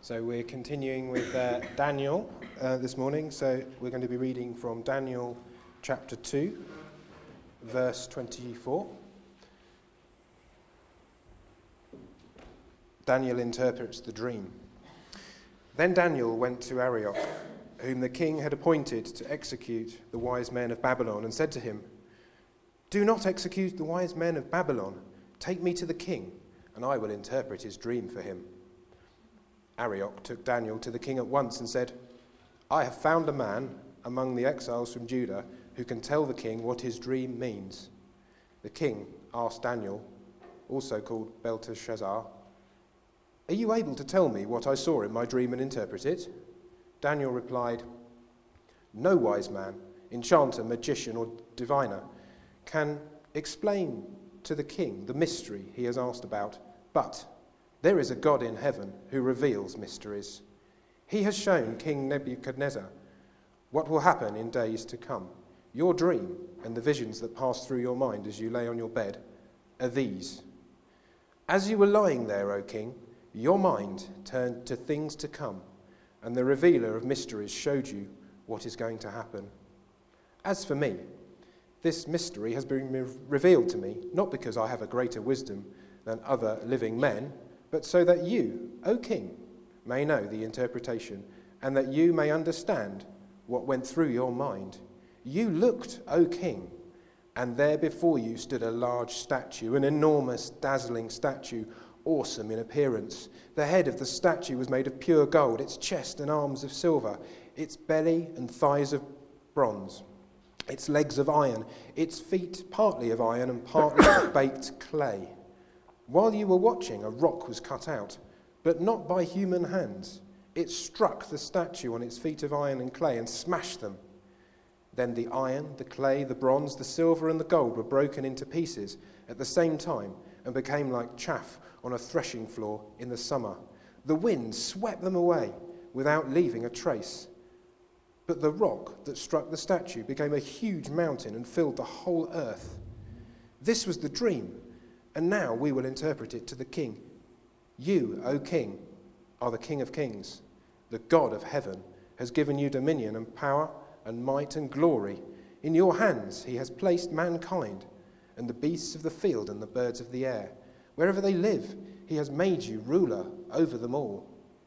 So we're continuing with Daniel this morning. So we're going to be reading from Daniel chapter 2, verse 24. Daniel interprets the dream. Then Daniel went to Arioch, whom the king had appointed to execute the wise men of Babylon, and said to him, "Do not execute the wise men of Babylon. Take me to the king, and I will interpret his dream for him." Arioch took Daniel to the king at once and said, "I have found a man among the exiles from Judah who can tell the king what his dream means." The king asked Daniel, also called Belteshazzar, "Are you able to tell me what I saw in my dream and interpret it?" Daniel replied, "No wise man, enchanter, magician, or diviner can explain to the king the mystery he has asked about, but there is a God in heaven who reveals mysteries. He has shown King Nebuchadnezzar what will happen in days to come. Your dream and the visions that pass through your mind as you lay on your bed are these. As you were lying there, O king, your mind turned to things to come, and the revealer of mysteries showed you what is going to happen. As for me, this mystery has been revealed to me, not because I have a greater wisdom than other living men, but so that you, O king, may know the interpretation, and that you may understand what went through your mind. You looked, O king, and there before you stood a large statue, an enormous, dazzling statue, awesome in appearance. The head of the statue was made of pure gold, its chest and arms of silver, its belly and thighs of bronze, its legs of iron, its feet partly of iron and partly of baked clay. While you were watching, a rock was cut out, but not by human hands. It struck the statue on its feet of iron and clay and smashed them. Then the iron, the clay, the bronze, the silver, and the gold were broken into pieces at the same time and became like chaff on a threshing floor in the summer. The wind swept them away without leaving a trace. But the rock that struck the statue became a huge mountain and filled the whole earth. This was the dream, and now we will interpret it to the king. You, O king, are the King of kings. The God of heaven has given you dominion and power and might and glory. In your hands he has placed mankind and the beasts of the field and the birds of the air. Wherever they live, he has made you ruler over them all.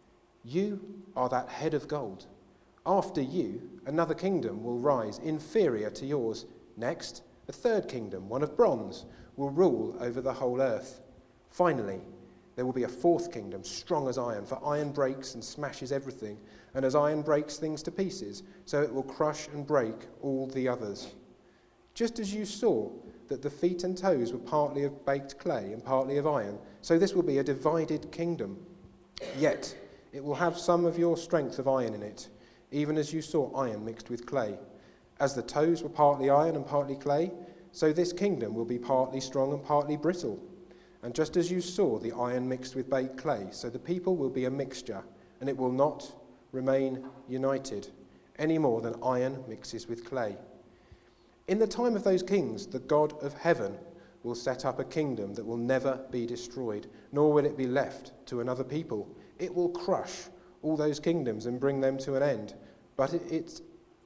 You are that head of gold. After you, another kingdom will rise, inferior to yours. Next, a third kingdom, one of bronze, will rule over the whole earth. Finally, there will be a fourth kingdom, strong as iron, for iron breaks and smashes everything, and as iron breaks things to pieces, so it will crush and break all the others. Just as you saw that the feet and toes were partly of baked clay and partly of iron, so this will be a divided kingdom. Yet it will have some of your strength of iron in it, even as you saw iron mixed with clay. As the toes were partly iron and partly clay, so this kingdom will be partly strong and partly brittle. And just as you saw the iron mixed with baked clay, so the people will be a mixture, and it will not remain united, any more than iron mixes with clay. In the time of those kings, the God of heaven will set up a kingdom that will never be destroyed, nor will it be left to another people. It will crush all those kingdoms and bring them to an end, but it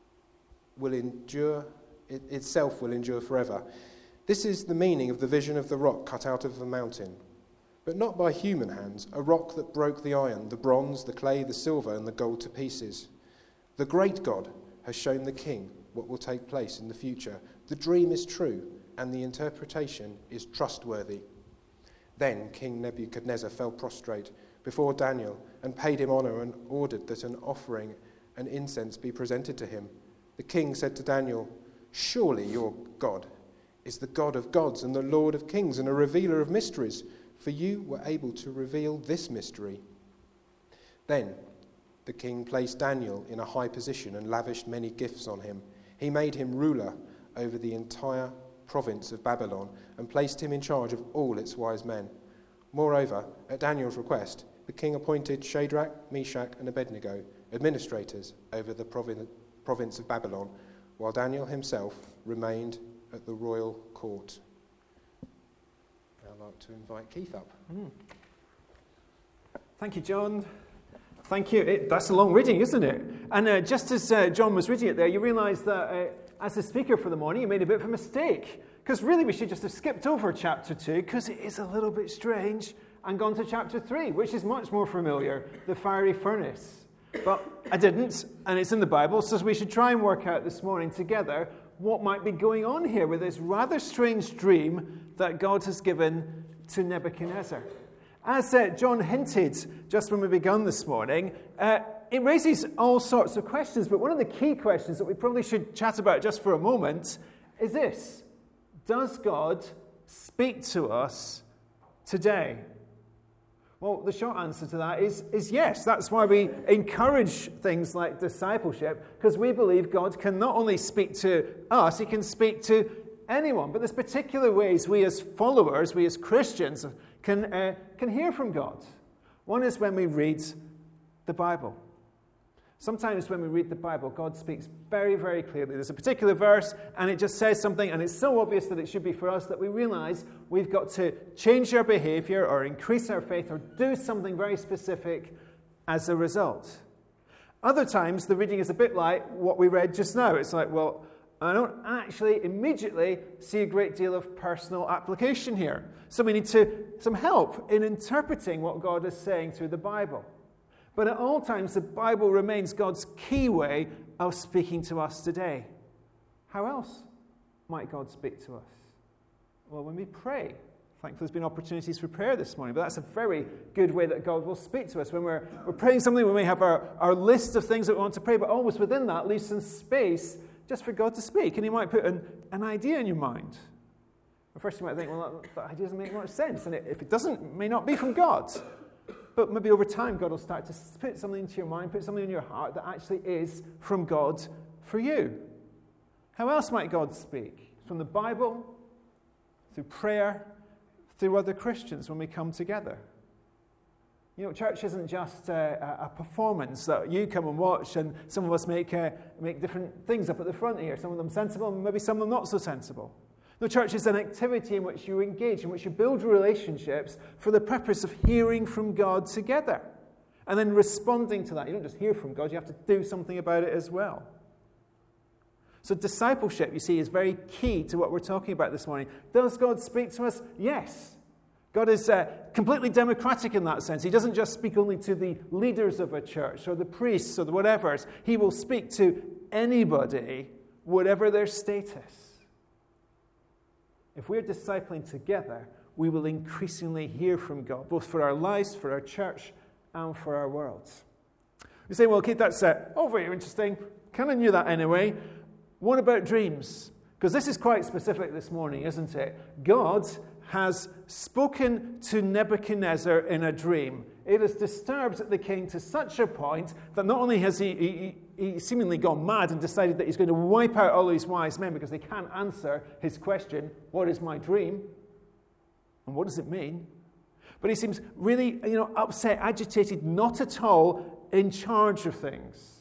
will endure. It itself will endure forever. This is the meaning of the vision of the rock cut out of the mountain, but not by human hands, a rock that broke the iron, the bronze, the clay, the silver, and the gold to pieces. The great God has shown the king what will take place in the future. The dream is true, and the interpretation is trustworthy. Then King Nebuchadnezzar fell prostrate before Daniel and paid him honor and ordered that an offering and incense be presented to him. The king said to Daniel, "Surely your God is the God of gods and the Lord of kings and a revealer of mysteries, for you were able to reveal this mystery." Then the king placed Daniel in a high position and lavished many gifts on him. He made him ruler over the entire province of Babylon and placed him in charge of all its wise men. Moreover, at Daniel's request, the king appointed Shadrach, Meshach, and Abednego administrators over the province of Babylon, while Daniel himself remained at the royal court. I'd like to invite Keith up. Thank you, John. Thank you. That's a long reading, isn't it? And just as John was reading it there, you realise that as the speaker for the morning, you made a bit of a mistake. Because really we should just have skipped over chapter 2, because it is a little bit strange, and gone to chapter 3, which is much more familiar, the fiery furnace. But I didn't, and it's in the Bible, so we should try and work out this morning together what might be going on here with this rather strange dream that God has given to Nebuchadnezzar. As John hinted just when we began this morning, it raises all sorts of questions, but one of the key questions that we probably should chat about just for a moment is this: does God speak to us today? Well, the short answer to that is yes. That's why we encourage things like discipleship, because we believe God can not only speak to us, he can speak to anyone. But there's particular ways we as followers, we as Christians, can hear from God. One is when we read the Bible. Sometimes when we read the Bible, God speaks very, very clearly. There's a particular verse, and it just says something, and it's so obvious that it should be for us that we realize we've got to change our behavior or increase our faith or do something very specific as a result. Other times, the reading is a bit like what we read just now. It's like, well, I don't actually immediately see a great deal of personal application here. So we need some help in interpreting what God is saying through the Bible. But at all times, the Bible remains God's key way of speaking to us today. How else might God speak to us? Well, when we pray. Thankfully, there's been opportunities for prayer this morning, but that's a very good way that God will speak to us. When we're praying something, when we have our list of things that we want to pray, but always within that leaves some space just for God to speak. And he might put an idea in your mind. At first you might think, well, that idea doesn't make much sense. And if it doesn't, it may not be from God. But maybe over time, God will start to put something into your mind, put something in your heart that actually is from God for you. How else might God speak? From the Bible, through prayer, through other Christians when we come together. You know, church isn't just a performance that you come and watch, and some of us make different things up at the front here. Some of them sensible, and maybe some of them not so sensible. No, church is an activity in which you engage, in which you build relationships for the purpose of hearing from God together and then responding to that. You don't just hear from God, you have to do something about it as well. So discipleship, you see, is very key to what we're talking about this morning. Does God speak to us? Yes. God is completely democratic in that sense. He doesn't just speak only to the leaders of a church or the priests or the whatevers. He will speak to anybody, whatever their status. If we're discipling together, we will increasingly hear from God, both for our lives, for our church, and for our world. You say, well, okay, that's very interesting. Kind of knew that anyway. What about dreams? Because this is quite specific this morning, isn't it? God has spoken to Nebuchadnezzar in a dream. It has disturbed the king to such a point that not only has he seemingly gone mad and decided that he's going to wipe out all these wise men because they can't answer his question, what is my dream? And what does it mean? But he seems really, upset, agitated, not at all in charge of things.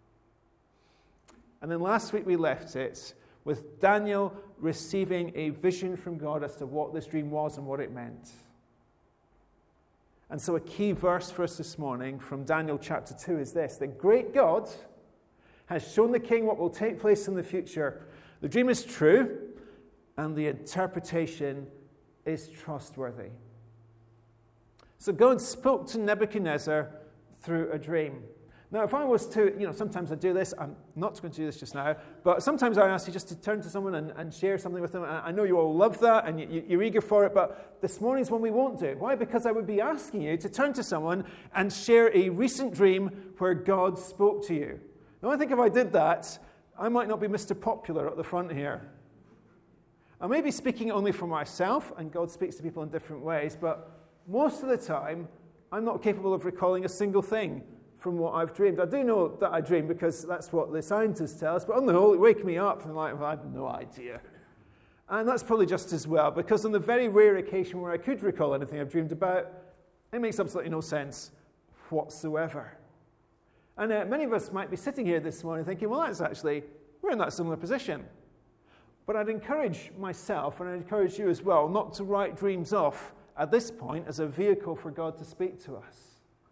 And then last week we left it with Daniel receiving a vision from God as to what this dream was and what it meant. And so a key verse for us this morning from Daniel chapter 2 is this: the great God has shown the king what will take place in the future. The dream is true, and the interpretation is trustworthy. So God spoke to Nebuchadnezzar through a dream. Now, if I was to, sometimes I do this. I'm not going to do this just now, but sometimes I ask you just to turn to someone and share something with them. I know you all love that, and you're eager for it, but this morning's one we won't do. Why? Because I would be asking you to turn to someone and share a recent dream where God spoke to you. Now, I think if I did that, I might not be Mr. Popular at the front here. I may be speaking only for myself, and God speaks to people in different ways, but most of the time, I'm not capable of recalling a single thing from what I've dreamed. I do know that I dream because that's what the scientists tell us, but on the whole, it wakes me up and I have no idea. And that's probably just as well, because on the very rare occasion where I could recall anything I've dreamed about, it makes absolutely no sense whatsoever. And many of us might be sitting here this morning thinking, well, we're in that similar position. But I'd encourage myself, and I'd encourage you as well, not to write dreams off at this point as a vehicle for God to speak to us.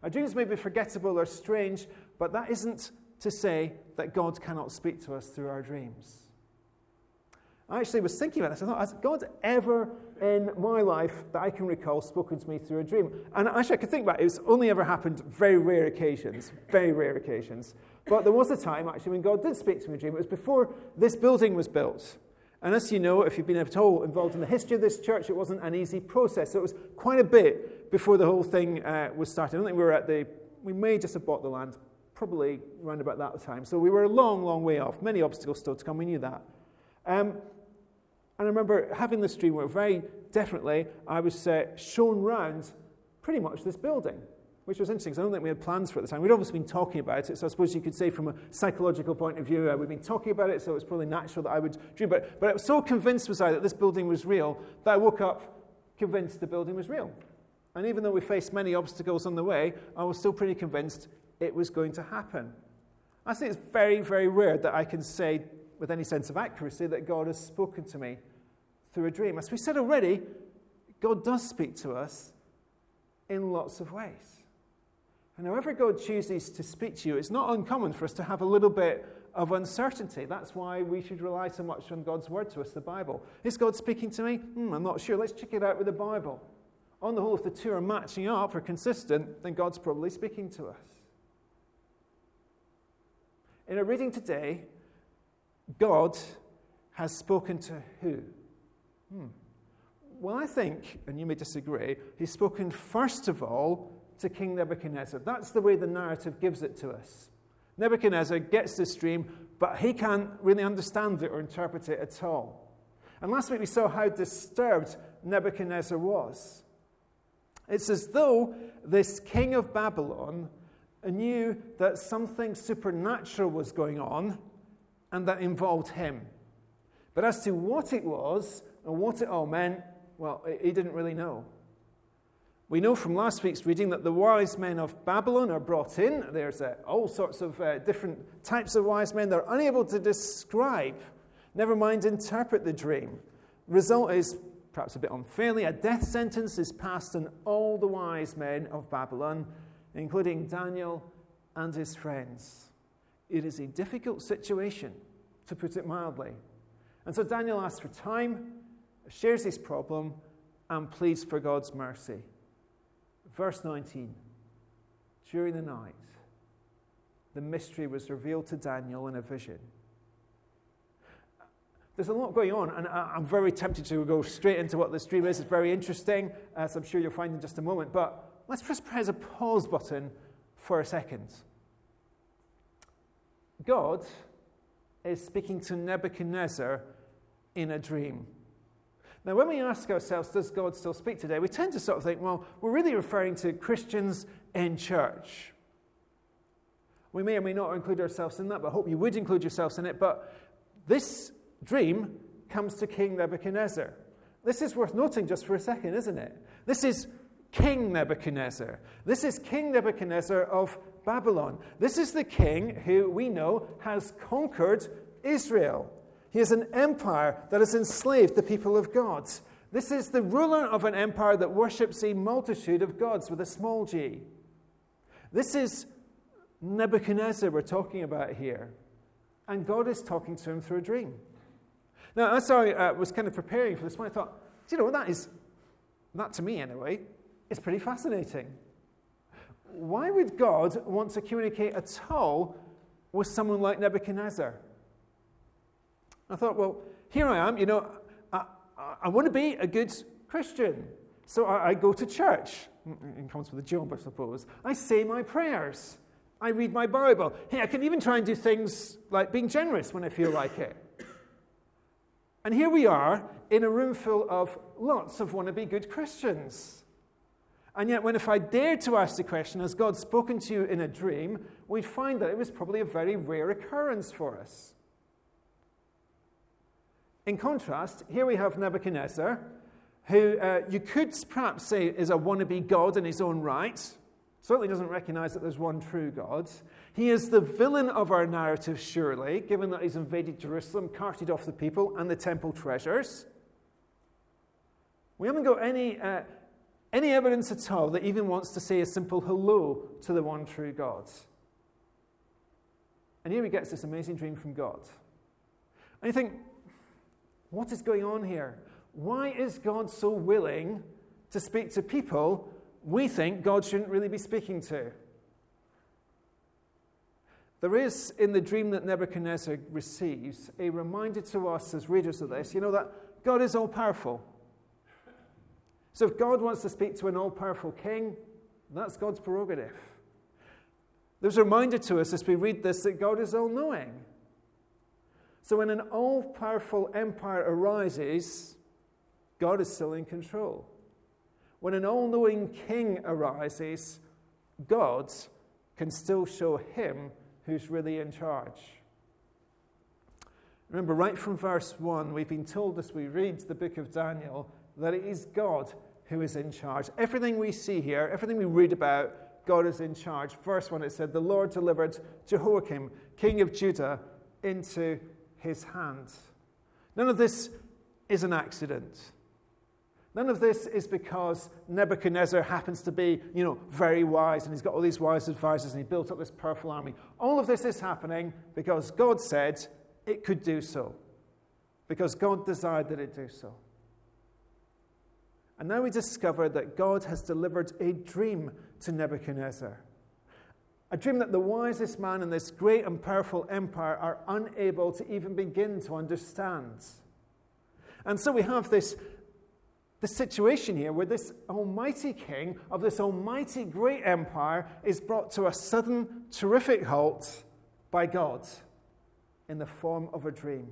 Our dreams may be forgettable or strange, but that isn't to say that God cannot speak to us through our dreams. I actually was thinking about this. I thought, has God ever in my life that I can recall spoken to me through a dream? And actually, I could think about it. It's only ever happened very rare occasions. But there was a time, actually, when God did speak to me in a dream. It was before this building was built. And as you know, if you've been at all involved in the history of this church, it wasn't an easy process. So it was quite a bit before the whole thing was started. I don't think we may just have bought the land, probably around about that time. So we were a long, long way off. Many obstacles still to come. We knew that. And I remember having this dream where very definitely I was shown round pretty much this building, which was interesting because I don't think we had plans for it at the time. We'd obviously been talking about it, so I suppose you could say from a psychological point of view, we'd been talking about it, so it was probably natural that I would dream. But I was so convinced was I that this building was real that I woke up convinced the building was real. And even though we faced many obstacles on the way, I was still pretty convinced it was going to happen. I think it's very, very rare that I can say with any sense of accuracy that God has spoken to me through a dream. As we said already, God does speak to us in lots of ways. And however God chooses to speak to you, it's not uncommon for us to have a little bit of uncertainty. That's why we should rely so much on God's word to us, the Bible. Is God speaking to me? I'm not sure. Let's check it out with the Bible. On the whole, if the two are matching up or consistent, then God's probably speaking to us. In our reading today, God has spoken to who? Well, I think, and you may disagree, he's spoken first of all to King Nebuchadnezzar. That's the way the narrative gives it to us. Nebuchadnezzar gets this dream, but he can't really understand it or interpret it at all. And last week we saw how disturbed Nebuchadnezzar was. It's as though this king of Babylon knew that something supernatural was going on and that involved him. But as to what it was and what it all meant, well, he didn't really know. We know from last week's reading that the wise men of Babylon are brought in. There's all sorts of different types of wise men. They're unable to describe, never mind interpret the dream. The result is, perhaps a bit unfairly, a death sentence is passed on all the wise men of Babylon, including Daniel and his friends. It is a difficult situation, to put it mildly. And so Daniel asks for time, shares his problem, and pleads for God's mercy. Verse 19, during the night, the mystery was revealed to Daniel in a vision. There's a lot going on, and I'm very tempted to go straight into what this dream is. It's very interesting, as I'm sure you'll find in just a moment. But let's just press a pause button for a second. God is speaking to Nebuchadnezzar in a dream. Now, when we ask ourselves, does God still speak today? We tend to sort of think, well, we're really referring to Christians in church. We may or may not include ourselves in that, but I hope you would include yourselves in it. But this dream comes to King Nebuchadnezzar. This is worth noting just for a second, isn't it? This is King Nebuchadnezzar. This is King Nebuchadnezzar of Babylon. This is the king who we know has conquered Israel. He is an empire that has enslaved the people of God. This is the ruler of an empire that worships a multitude of gods with a small g. This is Nebuchadnezzar we're talking about here. And God is talking to him through a dream. Now, as I was kind of preparing for this one, I thought, do you know what that to me anyway, is pretty fascinating. Why would God want to communicate at all with someone like Nebuchadnezzar? I thought, well, here I am, I want to be a good Christian. So I go to church. It comes with a job, I suppose. I say my prayers. I read my Bible. Hey, I can even try and do things like being generous when I feel like it. And here we are in a room full of lots of wannabe good Christians. And yet, if I dared to ask the question, has God spoken to you in a dream, we'd find that it was probably a very rare occurrence for us. In contrast, here we have Nebuchadnezzar, who you could perhaps say is a wannabe god in his own right. Certainly doesn't recognize that there's one true God. He is the villain of our narrative, surely, given that he's invaded Jerusalem, carted off the people and the temple treasures. We haven't got any any evidence at all that even wants to say a simple hello to the one true God. And here he gets this amazing dream from God. And you think, what is going on here? Why is God so willing to speak to people we think God shouldn't really be speaking to? There is, in the dream that Nebuchadnezzar receives, a reminder to us as readers of this, that God is all-powerful. So if God wants to speak to an all-powerful king, that's God's prerogative. There's a reminder to us as we read this that God is all-knowing. So when an all-powerful empire arises, God is still in control. When an all-knowing king arises, God can still show him who's really in charge. Remember, right from verse 1, we've been told as we read the book of Daniel that it is God who is in charge. Everything we see here, everything we read about, God is in charge. Verse 1, it said, the Lord delivered Jehoiakim, king of Judah, into his hand. None of this is an accident. None of this is because Nebuchadnezzar happens to be, very wise, and he's got all these wise advisors, and he built up this powerful army. All of this is happening because God said it could do so. Because God desired that it do so. And now we discover that God has delivered a dream to Nebuchadnezzar. A dream that the wisest man in this great and powerful empire are unable to even begin to understand. And so we have this situation here where this almighty king of this almighty great empire is brought to a sudden, terrific halt by God in the form of a dream.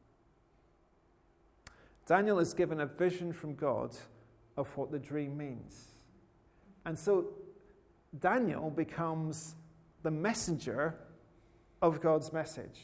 Daniel is given a vision from God of what the dream means. And so Daniel becomes the messenger of God's message.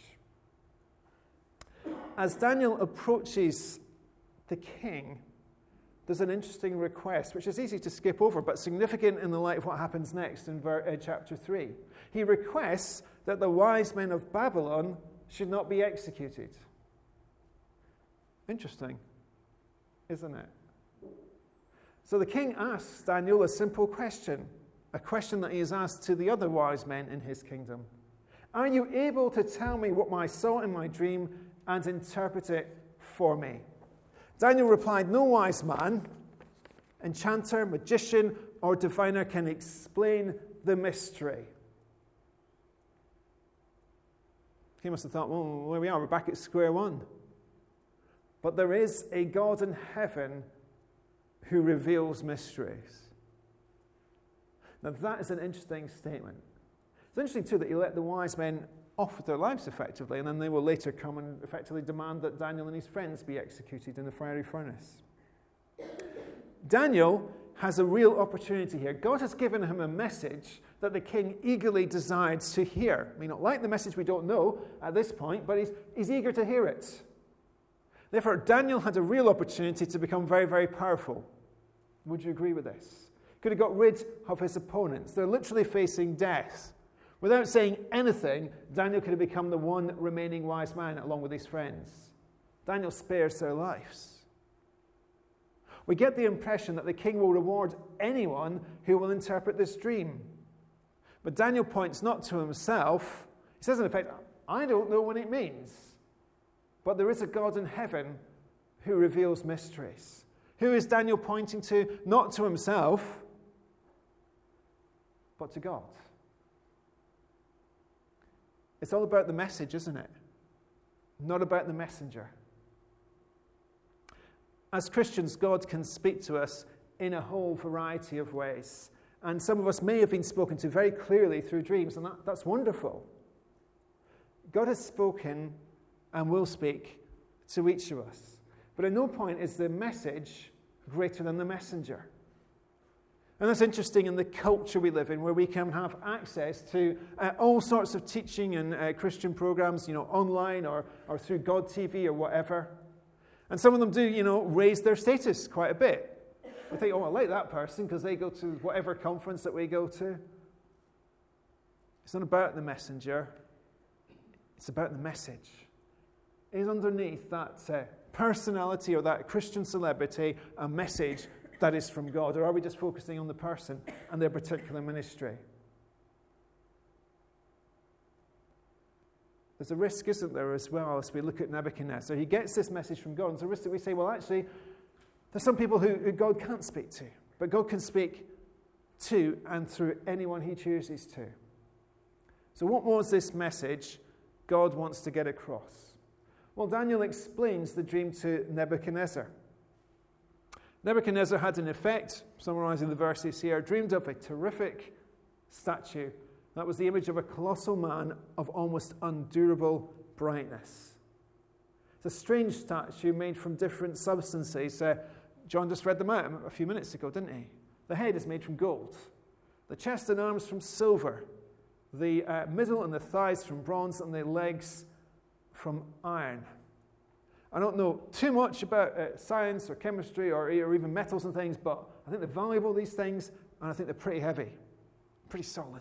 As Daniel approaches the king, there's an interesting request, which is easy to skip over, but significant in the light of what happens next in chapter 3. He requests that the wise men of Babylon should not be executed. Interesting, isn't it? So the king asks Daniel a simple question, a question that he has asked to the other wise men in his kingdom. Are you able to tell me what I saw in my dream and interpret it for me? Daniel replied, no wise man, enchanter, magician, or diviner can explain the mystery. He must have thought, well, here we are, we're back at square one. But there is a God in heaven who reveals mysteries. Now that is an interesting statement. It's interesting too that he let the wise men off with their lives effectively, and then they will later come and effectively demand that Daniel and his friends be executed in the fiery furnace. Daniel has a real opportunity here. God has given him a message that the king eagerly decides to hear. May not like the message, we don't know at this point, but he's eager to hear it. Therefore, Daniel had a real opportunity to become very, very powerful. Would you agree with this? Could have got rid of his opponents. They're literally facing death. Without saying anything, Daniel could have become the one remaining wise man along with his friends. Daniel spares their lives. We get the impression that the king will reward anyone who will interpret this dream. But Daniel points not to himself. He says, in effect, I don't know what it means. But there is a God in heaven who reveals mysteries. Who is Daniel pointing to? Not to himself, but to God. It's all about the message, isn't it? Not about the messenger. As Christians, God can speak to us in a whole variety of ways. And some of us may have been spoken to very clearly through dreams, and that's wonderful. God has spoken and will speak to each of us. But at no point is the message greater than the messenger. And that's interesting in the culture we live in, where we can have access to all sorts of teaching and Christian programs, online or through God TV or whatever. And some of them do, raise their status quite a bit. We think, I like that person because they go to whatever conference that we go to. It's not about the messenger. It's about the message. It is underneath that personality or that Christian celebrity a message that is from God? Or are we just focusing on the person and their particular ministry? There's a risk, isn't there, as well, as we look at Nebuchadnezzar. He gets this message from God. And there's a risk that we say, well, actually, there's some people who God can't speak to. But God can speak to and through anyone he chooses to. So what was this message God wants to get across? Well, Daniel explains the dream to Nebuchadnezzar. Nebuchadnezzar had, in effect, summarizing the verses here, dreamed of a terrific statue. That was the image of a colossal man of almost undurable brightness. It's a strange statue made from different substances. John just read them out a few minutes ago, didn't he? The head is made from gold. The chest and arms from silver. The middle and the thighs from bronze, and the legs from iron. I don't know too much about science or chemistry or even metals and things, but I think they're valuable, these things, and I think they're pretty heavy, pretty solid.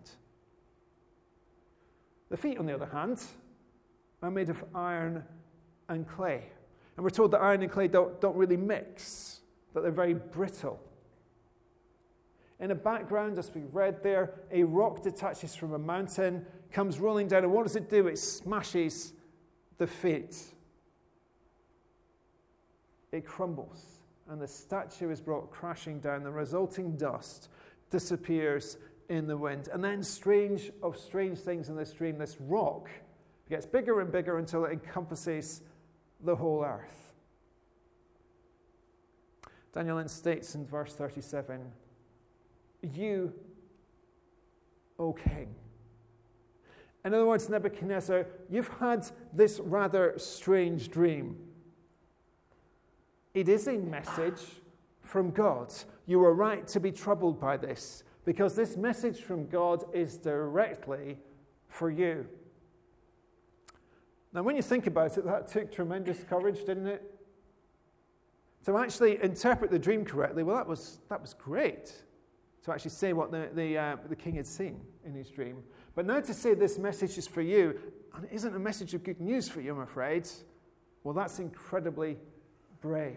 The feet, on the other hand, are made of iron and clay. And we're told that iron and clay don't really mix, that they're very brittle. In the background, as we read there, a rock detaches from a mountain, comes rolling down, and what does it do? It smashes the feet. It crumbles, and the statue is brought crashing down. The resulting dust disappears in the wind. And then, strange things in this dream, this rock gets bigger and bigger until it encompasses the whole earth. Daniel then states in verse 37, "You, O king." In other words, Nebuchadnezzar, you've had this rather strange dream. It is a message from God. You are right to be troubled by this, because this message from God is directly for you. Now, when you think about it, that took tremendous courage, didn't it? To actually interpret the dream correctly, well, that was great. To actually say what the king had seen in his dream. But now to say this message is for you, and it isn't a message of good news for you, I'm afraid, well, that's incredibly brave.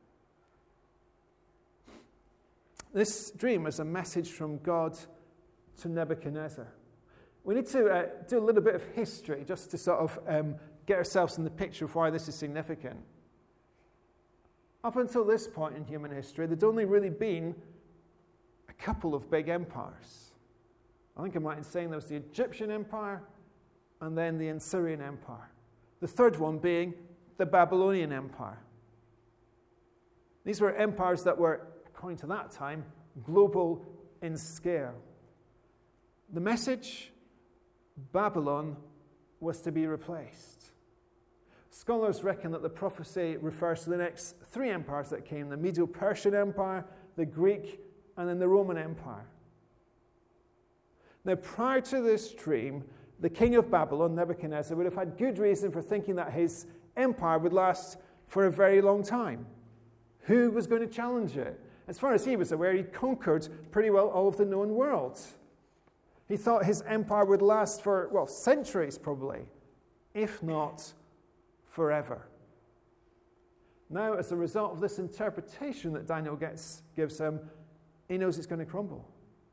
This dream is a message from God to Nebuchadnezzar. We need to do a little bit of history just to sort of get ourselves in the picture of why this is significant. Up until this point in human history, there'd only really been a couple of big empires. I think I'm right in saying there was the Egyptian Empire and then the Assyrian Empire. The third one being the Babylonian Empire. These were empires that were, according to that time, global in scale. The message, Babylon, was to be replaced. Scholars reckon that the prophecy refers to the next three empires that came, the Medo-Persian Empire, the Greek, and then the Roman Empire. Now, prior to this dream, the king of Babylon, Nebuchadnezzar, would have had good reason for thinking that his empire would last for a very long time. Who was going to challenge it? As far as he was aware, he'd conquered pretty well all of the known world. He thought his empire would last for, well, centuries probably, if not forever. Now, as a result of this interpretation that Daniel gives him, he knows it's going to crumble.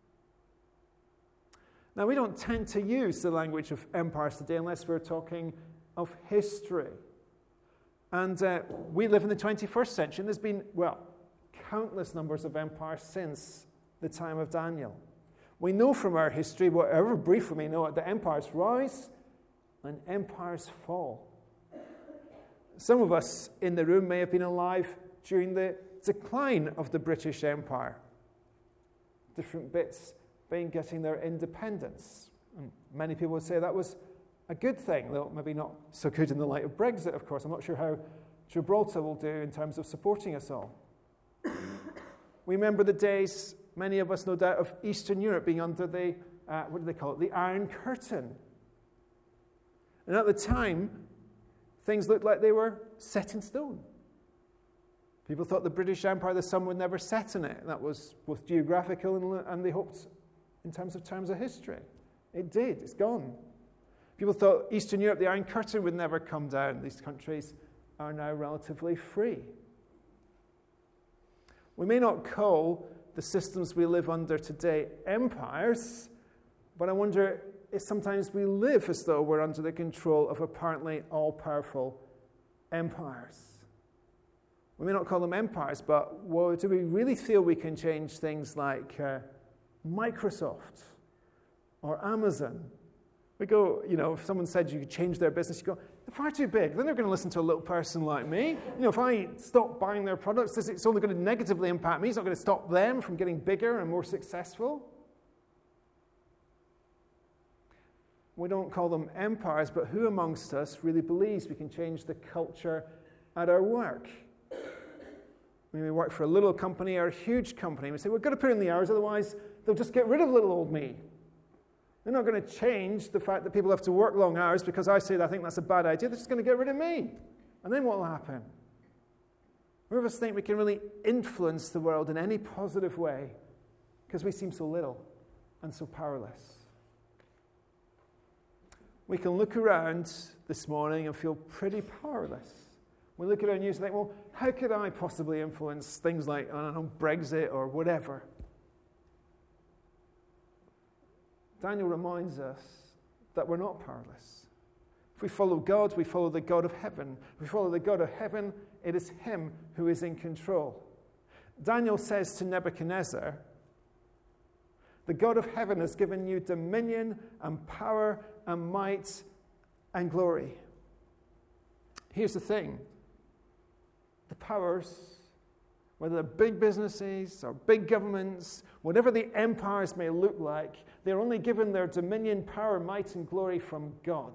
Now, we don't tend to use the language of empires today unless we're talking of history. And we live in the 21st century, and there's been, well, countless numbers of empires since the time of Daniel. We know from our history, whatever brief we may know, that empires rise and empires fall. Some of us in the room may have been alive during the decline of the British Empire. Different bits getting their independence. And many people would say that was a good thing, though maybe not so good in the light of Brexit, of course. I'm not sure how Gibraltar will do in terms of supporting us all. We remember the days, many of us no doubt, of Eastern Europe being under the, what do they call it, the Iron Curtain. And at the time, things looked like they were set in stone. People thought the British Empire, the sun would never set in it. That was both geographical and they hoped in terms of history. It did. It's gone. People thought Eastern Europe, the Iron Curtain, would never come down. These countries are now relatively free. We may not call the systems we live under today empires, but I wonder if sometimes we live as though we're under the control of apparently all-powerful empires. We may not call them empires, but do we really feel we can change things like Microsoft or Amazon? We go, if someone said you could change their business, you go, they're far too big. Then they're going to listen to a little person like me. If I stop buying their products, it's only going to negatively impact me. It's not going to stop them from getting bigger and more successful. We don't call them empires, but who amongst us really believes we can change the culture at our work? We work for a little company or a huge company. We say, we've got to put in the hours, otherwise they'll just get rid of little old me. They're not going to change the fact that people have to work long hours because I say that I think that's a bad idea. They're just going to get rid of me. And then what will happen? Who of us think we can really influence the world in any positive way because we seem so little and so powerless? We can look around this morning and feel pretty powerless. We look at our news and think, well, how could I possibly influence things like, Brexit or whatever? Daniel reminds us that we're not powerless. If we follow God, we follow the God of heaven. If we follow the God of heaven, it is him who is in control. Daniel says to Nebuchadnezzar, the God of heaven has given you dominion and power and might and glory. Here's the thing. The powers, whether they're big businesses or big governments, whatever the empires may look like, they're only given their dominion, power, might, and glory from God.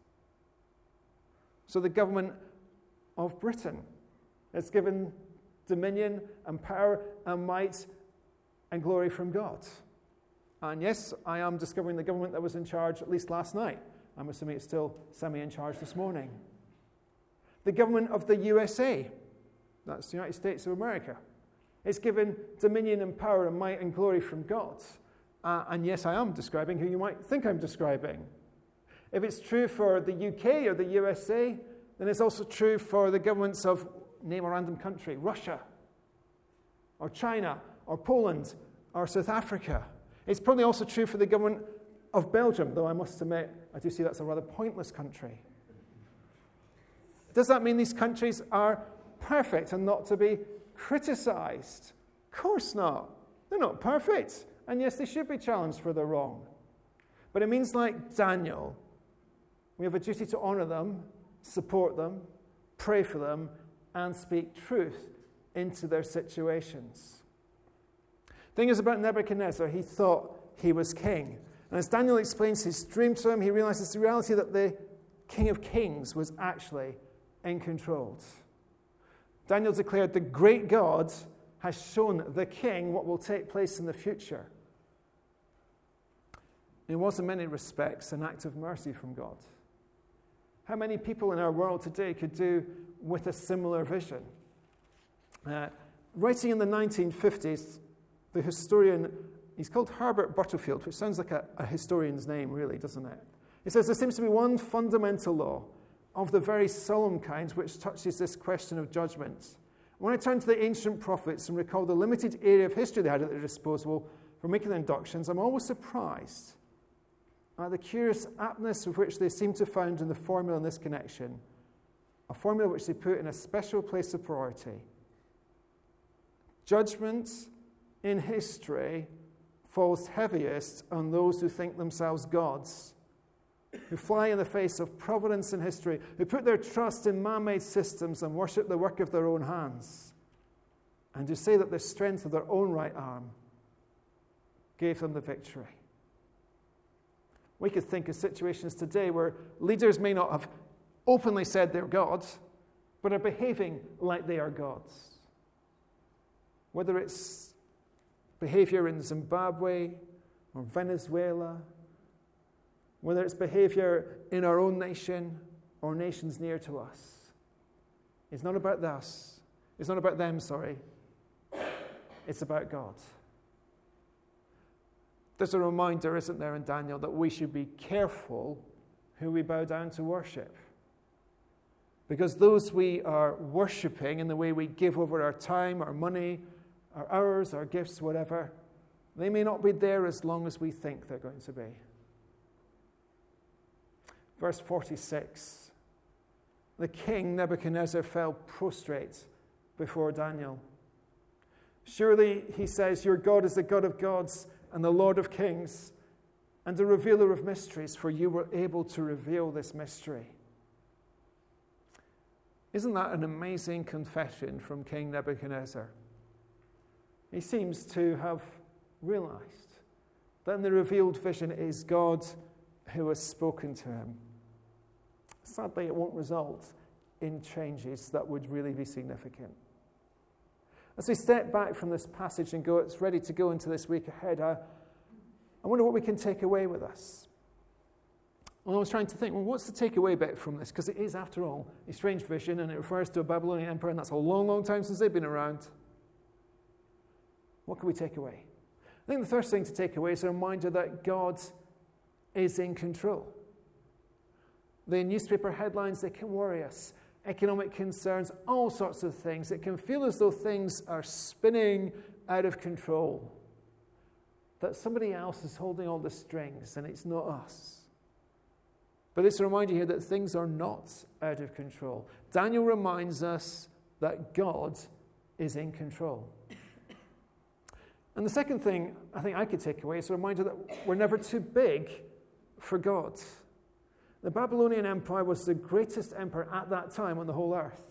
So the government of Britain is given dominion and power and might and glory from God. And yes, I am discovering the government that was in charge at least last night. I'm assuming it's still semi in charge this morning. The government of the USA, that's the United States of America, is given dominion and power and might and glory from God. And yes, I am describing who you might think I'm describing. If it's true for the UK or the USA, then it's also true for the governments of, name a random country, Russia, or China, or Poland, or South Africa. It's probably also true for the government of Belgium, though I must admit, I do see that's a rather pointless country. Does that mean these countries are perfect and not to be criticized? Of course not. They're not perfect. And yes, they should be challenged for their wrong. But it means, like Daniel, we have a duty to honor them, support them, pray for them, and speak truth into their situations. The thing is about Nebuchadnezzar, he thought he was king. And as Daniel explains his dream to him, he realizes the reality that the King of Kings was actually in control. Daniel declared, the great God has shown the king what will take place in the future. It was in many respects an act of mercy from God. How many people in our world today could do with a similar vision? Writing in the 1950s, the historian, he's called Herbert Butterfield, which sounds like a historian's name, really, doesn't it? He says there seems to be one fundamental law of the very solemn kind which touches this question of judgment. When I turn to the ancient prophets and recall the limited area of history they had at their disposal for making their inductions, I'm always surprised at the curious aptness with which they seem to found in the formula in this connection, a formula which they put in a special place of priority. Judgment in history falls heaviest on those who think themselves gods, who fly in the face of providence in history, who put their trust in man-made systems and worship the work of their own hands, and who say that the strength of their own right arm gave them the victory. We could think of situations today where leaders may not have openly said they're gods, but are behaving like they are gods. Whether it's behavior in Zimbabwe or Venezuela, whether it's behavior in our own nation or nations near to us. It's not about us. It's not about them, sorry. It's about God. There's a reminder, isn't there, in Daniel, that we should be careful who we bow down to worship. Because those we are worshipping in the way we give over our time, our money, our hours, our gifts, whatever, they may not be there as long as we think they're going to be. Verse 46, the king Nebuchadnezzar fell prostrate before Daniel. Surely, he says, your God is the God of gods and the Lord of kings and the revealer of mysteries, for you were able to reveal this mystery. Isn't that an amazing confession from King Nebuchadnezzar? He seems to have realized that in the revealed vision it is God who has spoken to him. Sadly, it won't result in changes that would really be significant. As we step back from this passage and it's ready to go into this week ahead, I wonder what we can take away with us. Well, I was trying to think, well, what's the takeaway bit from this? Because it is, after all, a strange vision, and it refers to a Babylonian empire, and that's a long, long time since they've been around. What can we take away? I think the first thing to take away is a reminder that God is in control. The newspaper headlines, they can worry us. Economic concerns, all sorts of things. It can feel as though things are spinning out of control. That somebody else is holding all the strings, and it's not us. But it's a reminder here that things are not out of control. Daniel reminds us that God is in control. And the second thing I think I could take away is a reminder that we're never too big for God. The Babylonian Empire was the greatest empire at that time on the whole earth.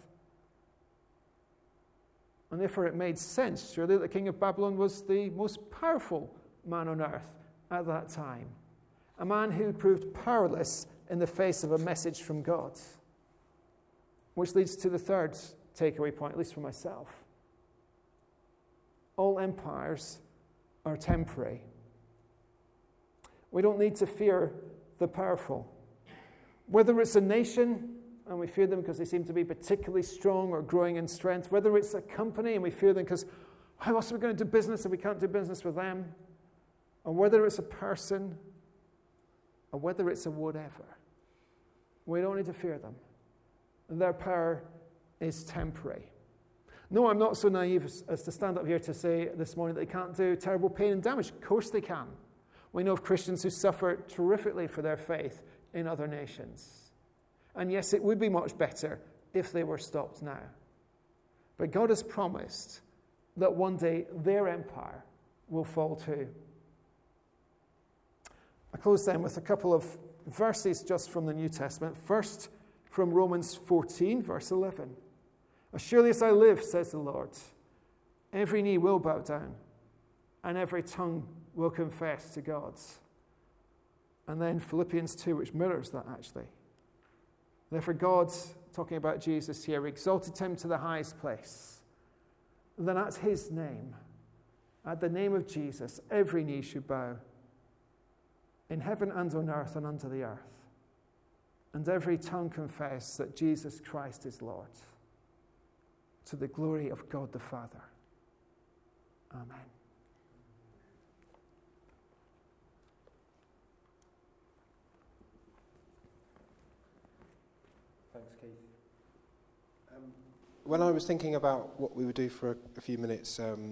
And therefore it made sense, surely, that the king of Babylon was the most powerful man on earth at that time. A man who proved powerless in the face of a message from God. Which leads to the third takeaway point, at least for myself. All empires are temporary. We don't need to fear the powerful. Whether it's a nation, and we fear them because they seem to be particularly strong or growing in strength, whether it's a company and we fear them because how else are we going to do business if we can't do business with them, or whether it's a person, or whether it's a whatever, we don't need to fear them. Their power is temporary. No, I'm not so naive as to stand up here to say this morning that they can't do terrible pain and damage. Of course they can. We know of Christians who suffer terrifically for their faith in other nations. And yes, it would be much better if they were stopped now. But God has promised that one day their empire will fall too. I close then with a couple of verses just from the New Testament. First, from Romans 14, verse 11. As surely as I live, says the Lord, every knee will bow down, and every tongue will confess to God. And then Philippians 2, which mirrors that actually. Therefore God, talking about Jesus here, exalted him to the highest place. And then at his name, at the name of Jesus, every knee should bow, in heaven and on earth and under the earth. And every tongue confess that Jesus Christ is Lord, to the glory of God the Father. Amen. Thanks, Keith. When I was thinking about what we would do for a few minutes